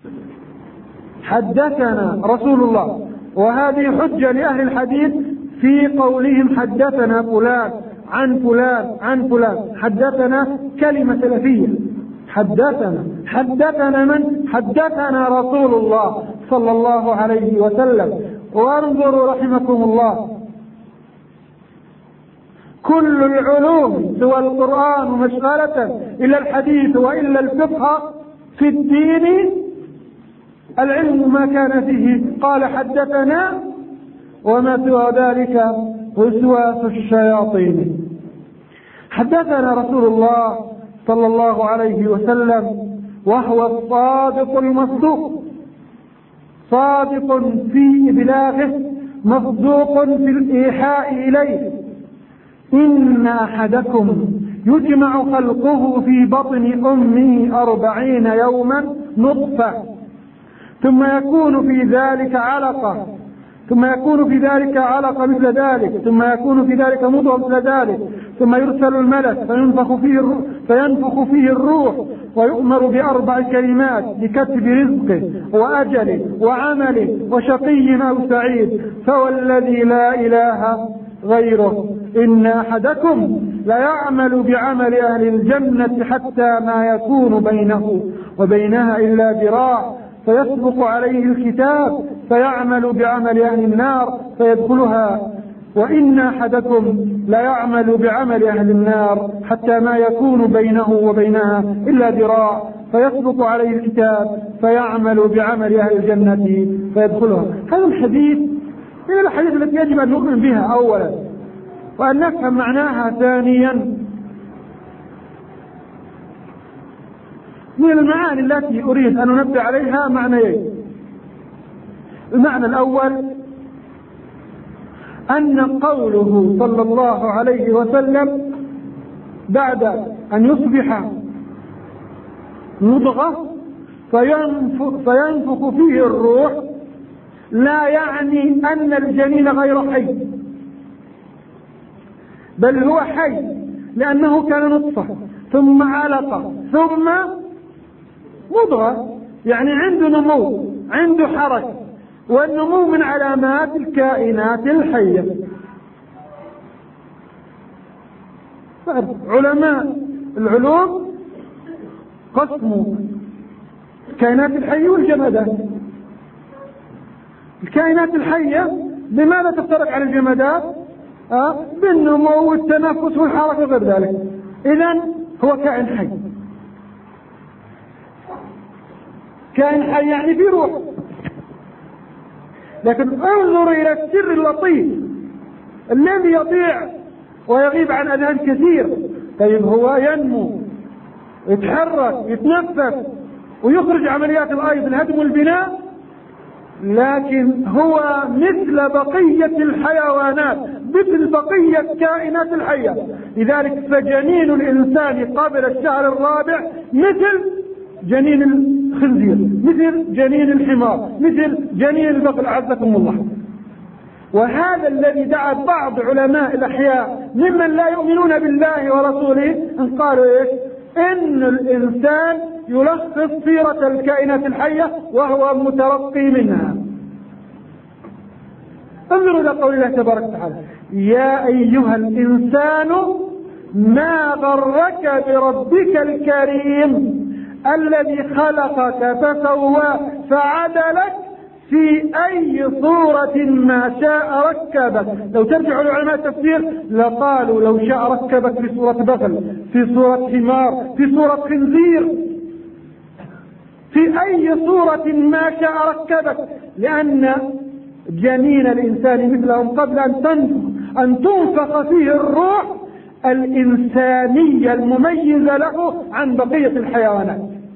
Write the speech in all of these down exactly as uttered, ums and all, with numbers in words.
حدثنا رسول الله، وهذه حجة لأهل الحديث في قولهم حدثنا فلان عن فلان عن فلان. حدثنا كلمة سلفية، حدثنا حدثنا من؟ حدثنا رسول الله صلى الله عليه وسلم. وانظروا رحمكم الله، كل العلوم سوى القرآن مشغلة إلا الحديث وإلا الفقه في الدين العلم ما كان فيه قال حدثنا، وما سوى ذلك وسواس الشياطين. حدثنا رسول الله صلى الله عليه وسلم وهو الصادق المصدوق، صادق في إبلاغه مصدوق في الإيحاء إليه. إن أحدكم يجمع خلقه في بطن أمه أربعين يوما نطفة، ثم يكون في ذلك علقة، ثم يكون في ذلك علقة مثل ذلك، ثم يكون في ذلك مضغة مثل ذلك، ثم يرسل الملك فينفخ فيه الروح, فينفخ فيه الروح ويؤمر بأربع كلمات بكتب رزقه وأجله وعمله وشقي أو سعيد. فوالذي لا إله غيره إن أحدكم ليعمل بعمل أهل الجنة حتى ما يكون بينه وبينها إلا ذراع، فيسبق عليه الكتاب فيعمل بعمل أهل النار فيدخلها. وإن أحدكم ليعمل بعمل أهل النار حتى ما يكون بينه وبينها إلا ذراع، فيسبق عليه الكتاب فيعمل بعمل أهل الجنة فيدخلها. هذا الحديث من الحديث التي يجب أن نؤمن بها أولا، وأن نفهم معناها ثانيا. من المعاني التي أريد أن أنبه عليها معنيين. المعنى الأول أن قوله صلى الله عليه وسلم بعد أن يصبح مضغة فينفخ فيه الروح لا يعني أن الجنين غير حي، بل هو حي لأنه كان نطفة ثم علقة ثم مضغة، يعني عنده نمو، عنده حركة، والنمو من علامات الكائنات الحية. علماء العلوم قسموا الكائنات الحية والجمادات. الكائنات الحية بماذا تفترق على الجمادات؟ أه؟ بالنمو والتنفس والحركة وغير ذلك. إذن هو كائن حي، كائن حي يعني في روح. لكن انظر إلى السر اللطيف الذي يضيع ويغيب عن أذهان كثير. طيب هو ينمو، يتحرك، يتنفس، ويخرج عمليات الأيض الهدم والبناء، لكن هو مثل بقية الحيوانات، مثل بقية كائنات الحية. لذلك فجنين الإنسان قبل الشهر الرابع مثل جنين الخنزير، مثل جنين الحمار، مثل جنين البقر عزكم الله. وهذا الذي دعا بعض علماء الأحياء ممن لا يؤمنون بالله ورسوله أن قالوا إيش؟ إن الإنسان يلخص صيرة الكائنات الحية وهو مترقي منها. انظروا إلى قول الله تبارك وتعالى: يا أيها الإنسان ما غرك بربك الكريم الذي خلقك فسواك فعدلك في أي صورة ما شاء ركبك. لو ترجعوا لعلماء التفسير لقالوا لو شاء ركبك في صورة بغل، في صورة حمار، في صورة خنزير، في أي صورة ما شاء ركبك، لأن جنين الإنسان مثلهم قبل أن تنفخ فيه الروح الإنسانية المميزة له عن بقية الحيوانات.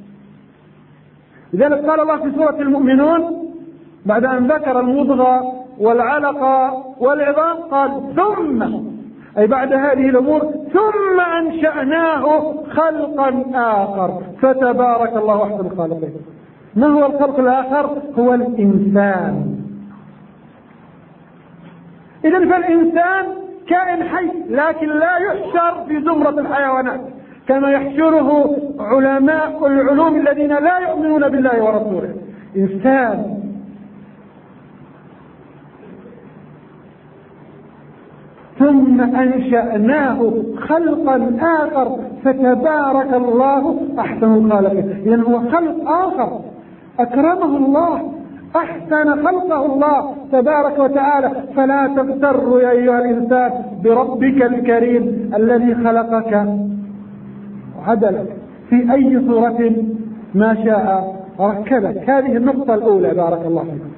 لذلك قال الله في سورة المؤمنون بعد أن ذكر المضغة والعلقة والعظام قال ثم، أي بعد هذه الأمور، ثم أنشأناه خلقا آخر فتبارك الله أحسن الخالقين. ما هو الخلق الآخر؟ هو الإنسان. إذن فالإنسان كائن حي لكن لا يحشر في زمرة الحيوانات، كما يحشره علماء العلوم الذين لا يؤمنون بالله ورسوله. إنسان ثم أنشأناه خلقا آخر فتبارك الله أحسن الخالقين. إذن هو خلق آخر أكرمه الله، أحسن خلقه الله تبارك وتعالى. فلا تغتر يا أيها الإنسان بربك الكريم الذي خلقك وعدلك في أي صورة ما شاء ركبك. هذه النقطة الأولى بارك الله فيك.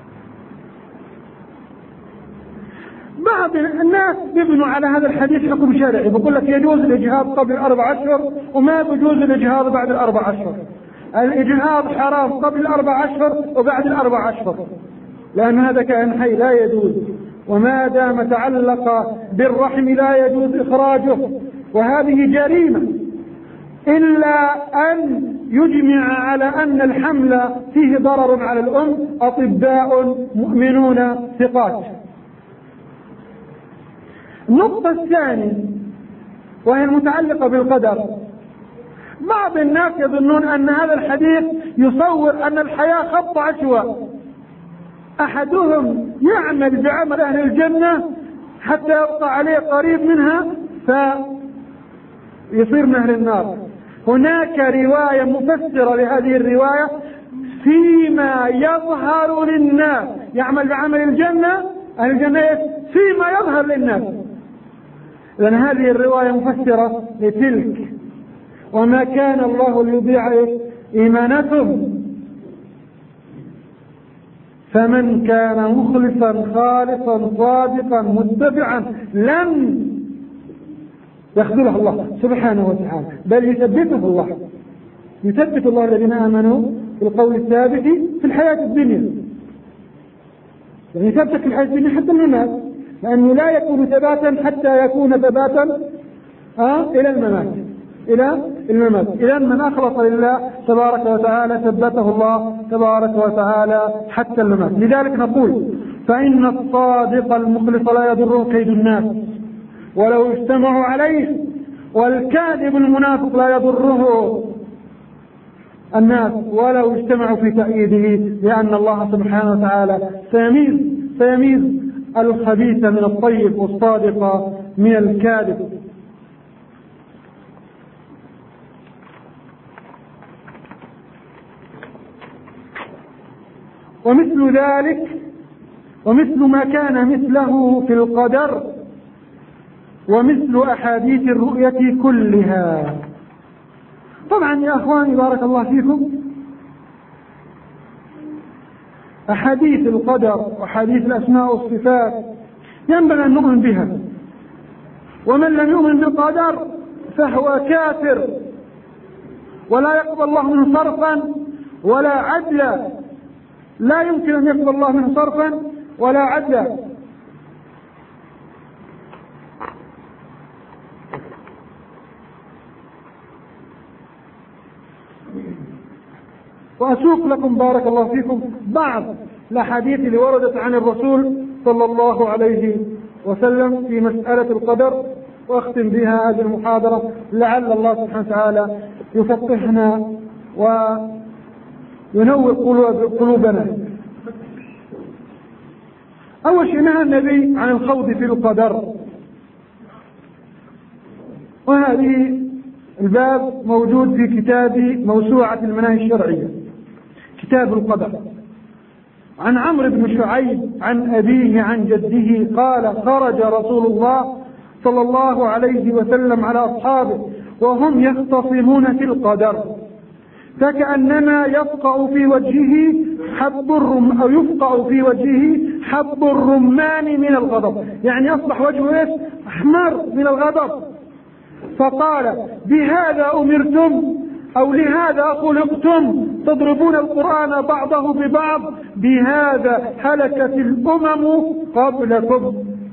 بعض الناس يبنوا على هذا الحديث حكم شرعي، بقول لك يجوز الإجهاض قبل أربع أشهر وما يجوز الإجهاض بعد الأربع أشهر. الإجهاض حرام قبل الأربع أشهر وبعد الأربع أشهر، لأن هذا كائن حي لا يجوز، وما دام تعلق بالرحم لا يجوز إخراجه، وهذه جريمة إلا أن يجمع على أن الحمل فيه ضرر على الأم أطباء مؤمنون ثقات. النقطة الثانية وهي المتعلقة بالقدر. بعض الناس يظنون أن هذا الحديث يصور أن الحياة خط عشواء، أحدهم يعمل بعمل أهل الجنة حتى يبقى عليه قريب منها فيصير من أهل النار. هناك رواية مفسرة لهذه الرواية فيما يظهر للناس، يعمل بعمل الجنة أهل الجنة فيما يظهر للناس. لأن هذه الرواية مفسرة لتلك، وما كان الله ليضيع إيمانكم فمن كان مخلصا خالصا صادقا متبعا لن يخذله الله سبحانه وتعالى، بل يثبته الله، يثبت الله الذين آمنوا بالقول الثابت في الحياة الدنيا، يعني يثبت في الحياة الدنيا حتى الممات، لأنه لا يكون ثباتا حتى يكون ثباتا آه إلى الممات إلى الممات. إذا من أخلص لله تبارك وتعالى ثبته الله تبارك وتعالى حتى الممات. لذلك نقول فإن الصادق المخلص لا يضره كيد الناس ولو اجتمعوا عليه، والكاذب المنافق لا يضره الناس ولو اجتمعوا في تأييده، لأن الله سبحانه وتعالى سيميز سيميز الخبيث من الطيب والصادق من الكاذب. ومثل ذلك ومثل ما كان مثله في القدر ومثل أحاديث الرؤية كلها. طبعا يا أخواني بارك الله فيكم، أحاديث القدر وأحاديث الأسماء والصفات ينبغي أن نؤمن بها، ومن لم يؤمن بالقدر فهو كافر ولا يقبل الله منه صرفا ولا عدلا، لا يمكن أن يقبل الله منه صرفا ولا عدلا. وأسوق لكم بارك الله فيكم بعض الأحاديث اللي وردت عن الرسول صلى الله عليه وسلم في مسألة القدر، وأختم بها هذه المحاضرة لعل الله سبحانه وتعالى يفقهنا وينور قلوبنا. أول شيء نهى النبي عن الخوض في القدر، وهذه الباب موجود في كتاب موسوعة المناهج الشرعية، كتاب القدر. عن عمرو بن شعيب عن أبيه عن جده قال خرج رسول الله صلى الله عليه وسلم على أصحابه وهم يختصمون في القدر، فكأنما يفقع في وجهه حب الرم أو يفقع في وجهه حب الرمان من الغضب، يعني أصبح وجهه إيش؟ أحمر من الغضب. فقال بهذا أمرتم أو لهذا خلقتم تضربون القرآن بعضه ببعض، بهذا هلكت الأمم قبلكم.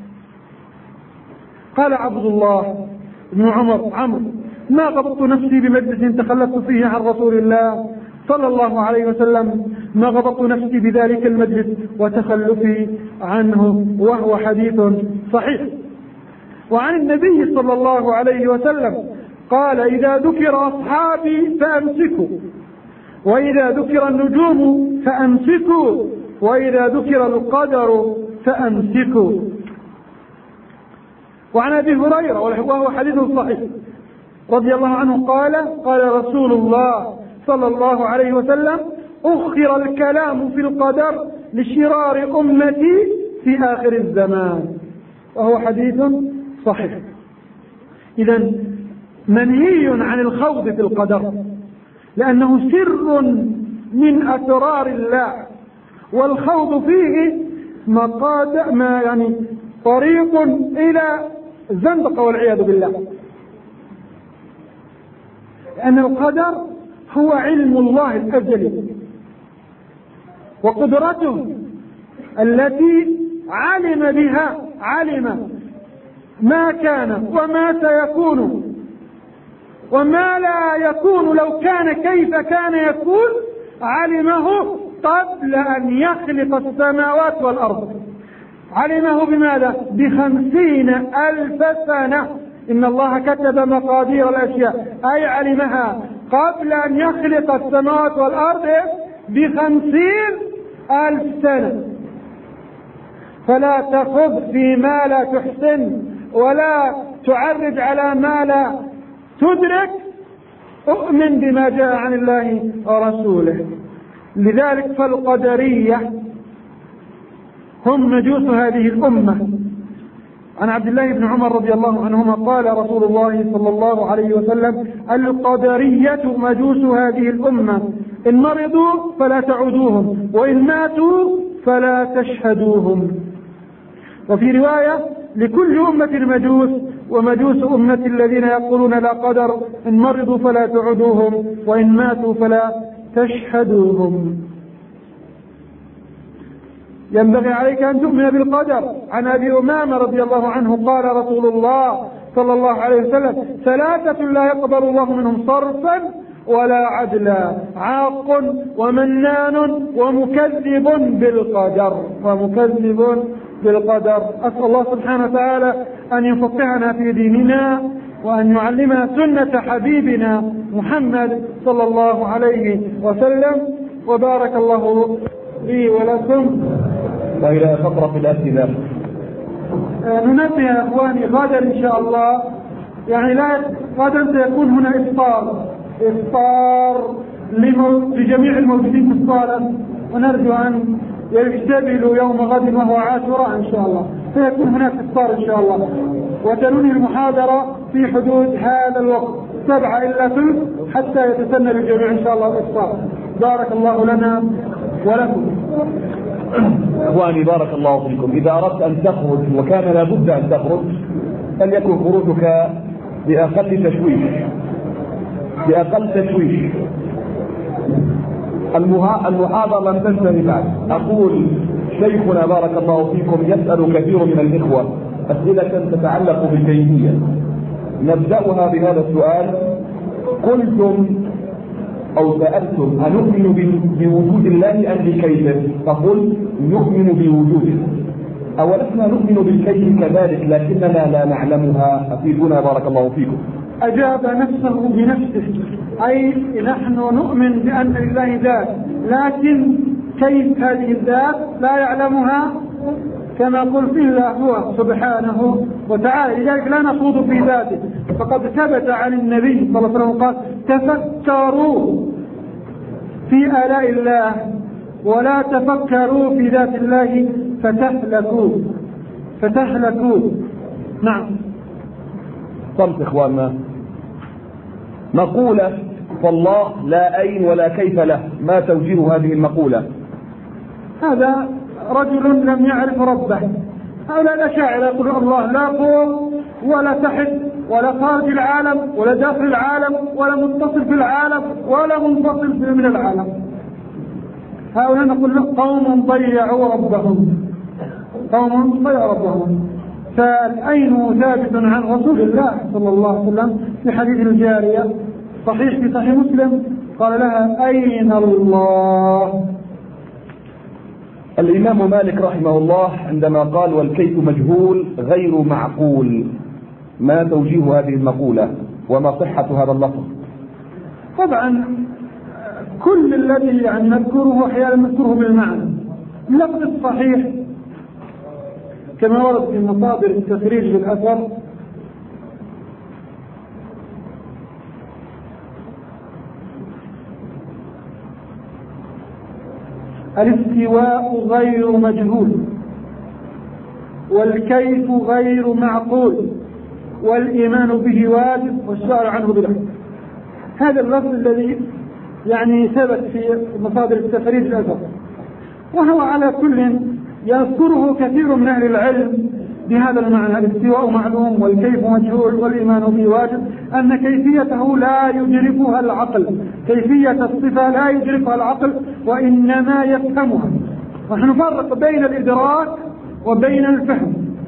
قال عبد الله بن عمر عمرو ما غضبت نفسي بمجلس تخلفت فيه عن رسول الله صلى الله عليه وسلم، ما غضبت نفسي بذلك المجلس وتخلفي عنه، وهو حديث صحيح. وعن النبي صلى الله عليه وسلم قال إذا ذكر أصحابي فأمسكوا، وإذا ذكر النجوم فأمسكوا، وإذا ذكر القدر فأمسكوا. وعن أبي هريرة وهو حديث صحيح رضي الله عنه قال قال رسول الله صلى الله عليه وسلم أخر الكلام في القدر لشرار أمتي في آخر الزمان، وهو حديث صحيح. إذن منهي عن الخوض في القدر، لأنه سر من أسرار الله، والخوض فيه مقاد ما يعني طريق إلى الزندقة والعياذ بالله، لأن القدر هو علم الله الأزلي وقدرته التي علم بها، علم ما كان وما سيكون وما لا يكون، لو كان كيف كان يكون علمه قبل أن يخلق السماوات والأرض. علمه بماذا؟ بخمسين ألف سنة. إن الله كتب مقادير الأشياء، أي علمها قبل أن يخلق السماوات والأرض بخمسين ألف سنة. فلا تخض فيما لا تحسن، ولا تعرج على ما لا تدرك، أؤمن بما جاء عن الله ورسوله. لذلك فالقدرية هم مجوس هذه الأمة. عن عبد الله بن عمر رضي الله عنهما قال رسول الله صلى الله عليه وسلم القدرية مجوس هذه الأمة، إن مرضوا فلا تعودوهم، وإن ماتوا فلا تشهدوهم. وفي رواية لكل أمة مجوس، ومجوس أمة الذين يقولون لا قدر، إن مرضوا فلا تعودوهم، وإن ماتوا فلا تشهدوهم. ينبغي عليك أن تؤمن بالقدر. عن أبي أمامة رضي الله عنه قال رسول الله صلى الله عليه وسلم ثلاثة لا يقبل الله منهم صرفا ولا عدلا، عاق ومنان ومكذب بالقدر، ومكذب بالقدر. أسأل الله سبحانه وتعالى أن يفقهنا في ديننا، وأن يعلمنا سنة حبيبنا محمد صلى الله عليه وسلم. وبارك الله لي ولكم. وإلى فقرة الأسئلة. ننبه يا أخواني غدا إن شاء الله، يعني لا غدا سيكون هنا إفطار إفطار لجميع الموجودين في الصالة، ونرجو أن يجتملوا يوم غد وهو عاشوراء إن شاء الله، سيكون هناك إفطار إن شاء الله. وتنوني المحاضرة في حدود هذا الوقت سبعة إلا ثلث حتى يتسنى للجميع إن شاء الله الإفطار. بارك الله لنا ولكم. إخواني بارك الله فيكم، إذا أردت أن تخرج وكان لابد أن تخرج فليكن خروجك بأقل تشويش بأقل تشويش. المحاضرة لم تنتهي بعد. أقول شيخنا بارك الله فيكم يسأل كثير من الإخوة أسئلة تتعلق بالكيفية. نبدأها بهذا السؤال: قلتم أو سألتم أنؤمن بوجود الله أم بكيفه؟ فقل نؤمن بوجوده. أولسنا نؤمن بالكيف كذلك لكننا لا نعلمها؟ أفيدونا بارك الله فيكم. أجاب نفسه بنفسه، أي نحن نؤمن بأن لله ذات، لكن كيف هذه الذات لا يعلمها كما قلت إلا هو سبحانه وتعالى. لذلك لا نخوض في ذاته، فقد ثبت عن النبي صلى الله عليه وسلم قال تفكروا في آلاء الله ولا تفكروا في ذات الله فتهلكوا فتهلكوا. نعم. صمت إخواننا. مقولة فالله لا أين ولا كيف له، ما توجيه هذه المقولة؟ هذا رجل لم يعرف ربه. هؤلاء الأشاعرة يقولون الله لا فوق ولا تحت ولا خارج العالم ولا داخل العالم ولا متصل في العالم ولا منفصل من العالم. هؤلاء نقول قوم ضيعوا ربهم قوم ضيعوا ربهم. فالأين ثابت عن رسول الله صلى الله عليه وسلم في حديث الجارية صحيح في صحيح مسلم، قال لها أين الله؟ الإمام مالك رحمه الله عندما قال والكيف مجهول غير معقول، ما توجيه هذه المقولة؟ وما صحة هذا اللفظ؟ طبعا كل الذي يعني نذكره أحيانا نذكره بالمعنى. اللفظ الصحيح كما ورد في مصادر التخريج للأثر الاستواء غير مجهول، والكيف غير معقول، والإيمان به واجب، والسؤال عنه بدعة. هذا اللفظ الذي يعني ثبت في مصادر التخريج الأثر، وهو على كل يذكره كثير من أهل العلم بهذا المعنى: الاستواء معلوم، والكيف مجهول، والإيمان به واجب، أن كيفيته لا يدركها العقل، كيفية الصفة لا يدركها العقل وإنما يفهمها. نحن نفرق بين الإدراك وبين الفهم.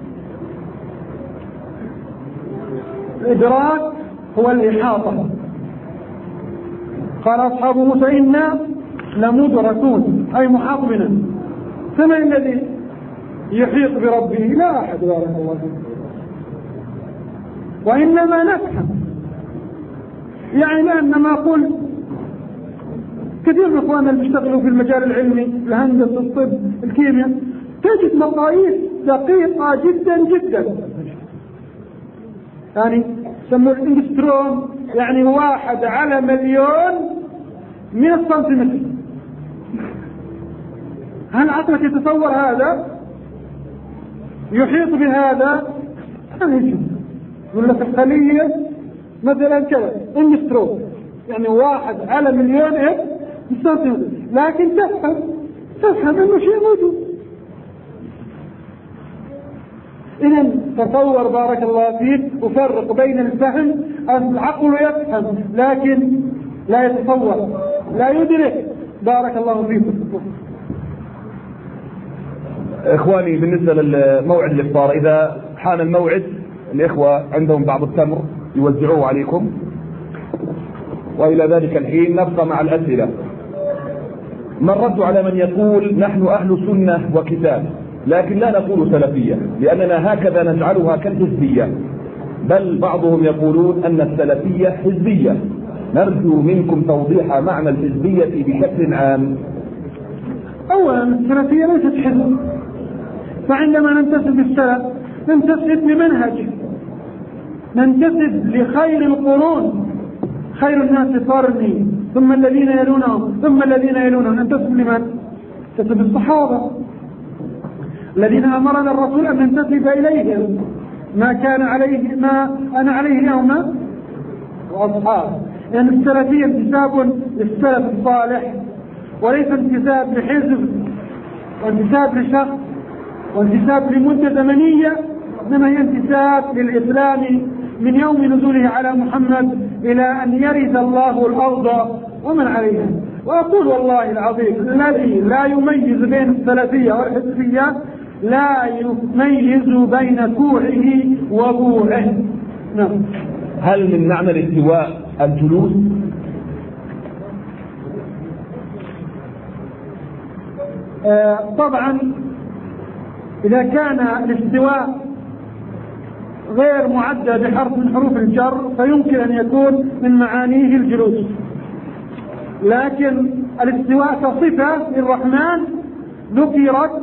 الإدراك هو الإحاطة، قال أصحاب موسى إنا لمدركون، أي محاط بنا. فمن الذي يحيط بربه؟ لا أحد بارك الله فيه، وإنما نفهم. يعني لأن ما أقول كثير من إخواننا اللي بيشتغلوا في المجال العلمي، الهندسة، الطب، الكيمياء، تجد مقاييس دقيقة جدا جدا، يعني يسموه الانجستروم، يعني واحد على مليون من السنتيمتر. هل عقلك يتصور هذا؟ يحيط بهذا؟ يقول لك الخلية مثلا كذا انجستروم، يعني واحد على مليون ايه من السنتيمتر، لكن تفهم تفهم انه شيء موجود. إذن تصور بارك الله فيك وفرق بين الفهم، العقل يفهم لكن لا يتصور، لا يدرك. بارك الله فيكم. إخواني، بالنسبة للموعد الإفطار، إذا حان الموعد الإخوة عندهم بعض التمر يوزعوه عليكم، وإلى ذلك الحين نبقى مع الأسئلة. ما الرد على من يقول نحن أهل سنة وكتاب لكن لا نقول سلفية، لأننا هكذا نجعلها كالحزبية، بل بعضهم يقولون أن السلفية حزبية؟ نرجو منكم توضيح معنى الحزبية بشكل عام. أولا السلفية ليست حزب، فعندما ننتسب للسلف ننتسب لمنهج، ننتسب لخير القرون، خير الناس قرني ثم الذين يلونهم ثم الذين يلونهم. ننتسب لمن؟ ننتسب للصحابة الذين أمرنا الرسول أن ننتسب إليهم، ما كان عليه ما أنا عليه اليوم وأصحاب. لأن يعني السلفية انتساب للسلف الصالح، وليس انتساب لحزب وانتساب لشخص وانتساب لمدة زمنية، إنما هي انتساب للإسلام من يوم نزوله على محمد إلى أن يرث الله الأرض ومن عليها. وأقول والله العظيم الذي لا يميز بين السلفية والحزبية لا يميز بين كوعه وبوعه. نعم. هل من معنى الاستواء الجلوس؟ آه طبعا إذا كان الاستواء غير معدى بحرف من حروف الجر فيمكن أن يكون من معانيه الجلوس، لكن الاستواء كصفة للرحمن ذكرت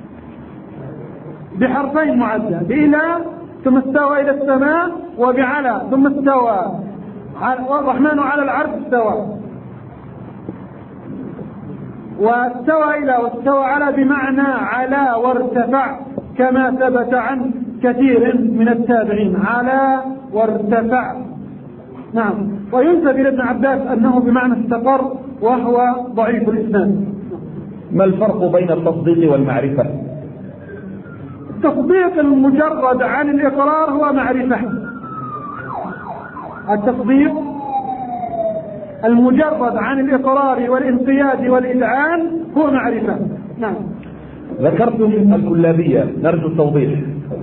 بحرفين معدى، بإلى ثم استوى إلى السماء، وبعلى ثم استوى، والرحمن على العرش استوى. واستوى إلى واستوى على بمعنى على وارتفع، كما ثبت عن كثير من التابعين على وارتفع. نعم. وينسب إلى ابن عباس أنه بمعنى استقر، وهو ضعيف الإسناد. ما الفرق بين التصديق والمعرفة؟ التصديق المجرد عن الإقرار هو معرفة. التصديق المجرد عن الإقرار والانقياد والإذعان هو معرفة. نعم. ذكرتم الكلابية، نرجو التوضيح.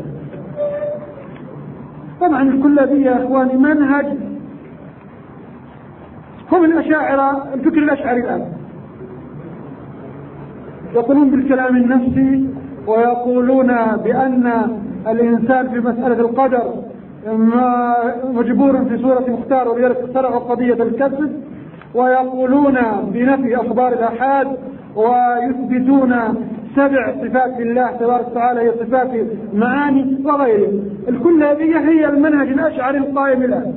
طبعا الكلابية يا اخواني منهج هم الأشاعرة، الفكر الأشعري الآن يقولون بالكلام النفسي، ويقولون بأن الإنسان في مسألة القدر مجبور في سورة مختار ولذلك اخترعوا قضية الكذب، ويقولون بنفي أخبار الآحاد ويثبتون سبع صفات لله تبارك وتعالى هي صفات معاني وغيره. الكل هذه هي المنهج الأشعري القائم الآن.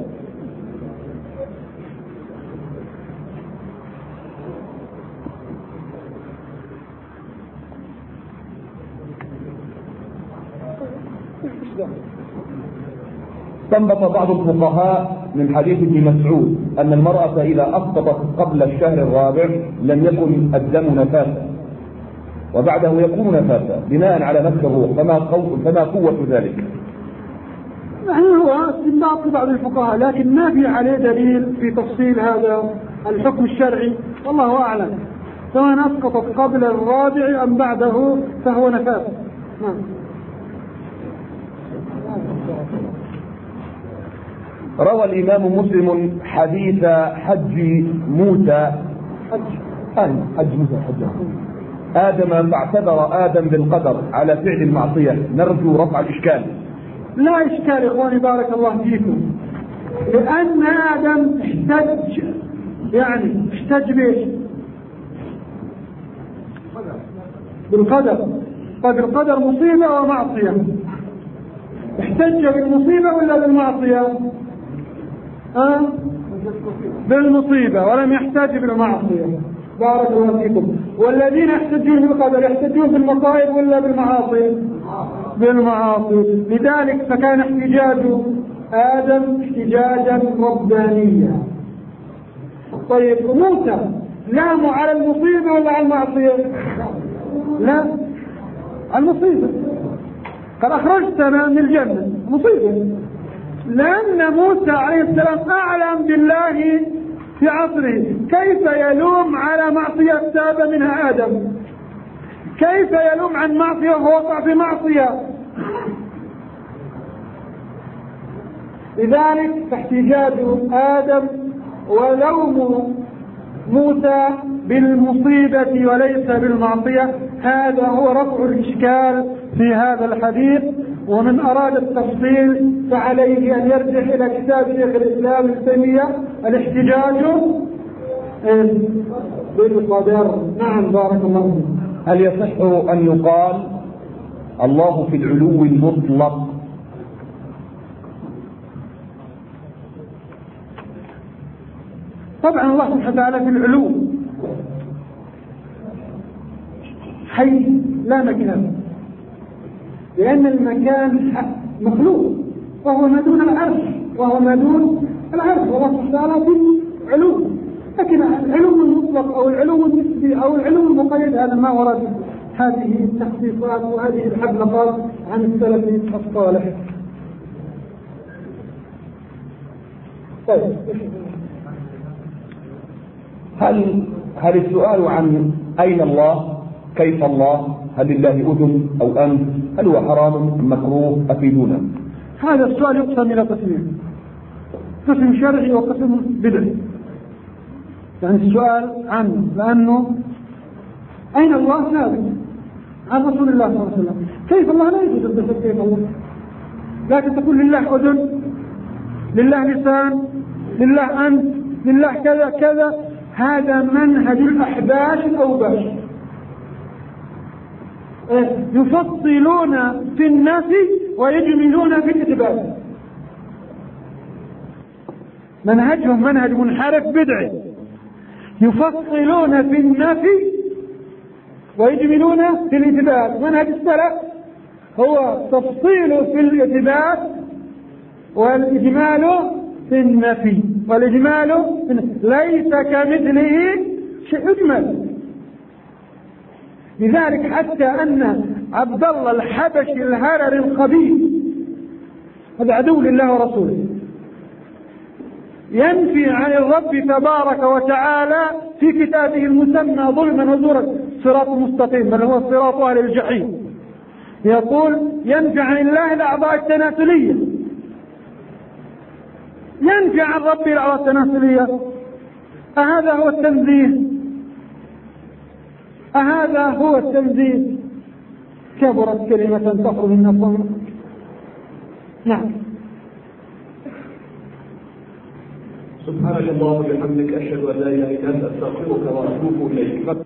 استنبط بعض الفقهاء من حديث ابن مسعود أن المرأة إذا أسقطت قبل الشهر الرابع لم يكن الدم نفاسا وبعده يكون نفاسا بناء على نفس الروح، فما قوة, فما قوة ذلك؟ يعني هو استنباط بعض الفقهاء، لكن ما في عليه دليل في تفصيل هذا الحكم الشرعي، والله أعلم. سواء أسقطت قبل الرابع أم بعده فهو نفاس. نعم. روى الإمام مسلم حديث حج موسى حج حج موسى حج آدم فاعتذر آدم بالقدر على فعل المعصية، نرجو رفع الإشكال. لا إشكال إخواني بارك الله فيكم، لأن آدم احتج يعني احتج بيش بالقدر. طيب القدر مصيبة ومعصية، احتج بالمصيبة ولا بالمعصية؟ أه؟ بالمصيبة ولم يحتج بالمعصية. بارك الله فيكم. والذين يحتجون بالقدر يحتجون بالمصائب ولا بالمعاصي؟ بالمعاصي. لذلك فكان احتجاج آدم احتجاجا ربانيا. طيب موسى لاموا على المصيبة ولا على المعصية؟ لا، على المصيبة. قد أخرجتنا من الجنة، مصيبة، لأن موسى عليه السلام أعلم بالله في عصره، كيف يلوم على معصية تاب منها آدم؟ كيف يلوم عن معصية وهو وقع في معصية؟ لذلك فاحتجاج آدم ولوم موسى بالمصيبة وليس بالمعصية، هذا هو رفع الإشكال في هذا الحديث. ومن أراد التفصيل فعليه أن يرجع إلى كتاب شيخ الإسلام ابن تيمية الاحتجاج بالقدر. نعم بارك الله فيك. هل يصح أن يقال الله في العلو المطلق؟ طبعا الله سبحانه وتعالى في العلو حيث لا مكان، لأن المكان مخلوق وهو ما دون العرش، وهو ما دون العرش، والله سبحانه وتعالى في علو. لكن العلو المطلق أو العلو النسبي أو العلو المقيد هذا ما ورد هذه التخصيصات وهذه الحبلقات عن السلف الصالح. طيب هل هل السؤال عن أين الله، كيف الله، هل لله أذن أو أنف، هل هو حرام أم مكروه؟ أفيدونا. هذا السؤال يقسم إلى قسمين، قسم شرعي وقسم بدعي. يعني السؤال عنه لأنه أين الله ثابت عن رسول الله صلى الله عليه وسلم، كيف الله لا يوجد البشر كيف الله، لكن تقول لله أذن، لله لسان، لله أنف، لله كذا كذا، هذا منهج الأحباش الأوباش، يفصلون في النفي ويجملون في الإثبات. منهجهم منهج منحرف بدعي، يفصلون في النفي ويجملون في الإثبات. منهج السلف هو تفصيل في الإثبات والإجمال في النفي، والإجمال في النفي. ليس كمثله شيء يجمل. لذلك حتى أن عبد الله الحبشي الهرري الخبيث، هذا عدو لله ورسوله، ينفي عن الرب تبارك وتعالى في كتابه المسمى ظلما وزورا صراط مستقيم، بل هو صراط أهل الجحيم. يقول ينفي عن الله الأعضاء التناسلية، ينفي عن ربه الأعضاء التناسلية. أهذا هو التنزيه؟ أهذا هو التنزيه؟ كبرت كلمة تخرج من أفواه. نعم. سبحانك اللهم وبحمدك أشهد أن لا إله إلا أنت أستغفرك وأتوب إليك.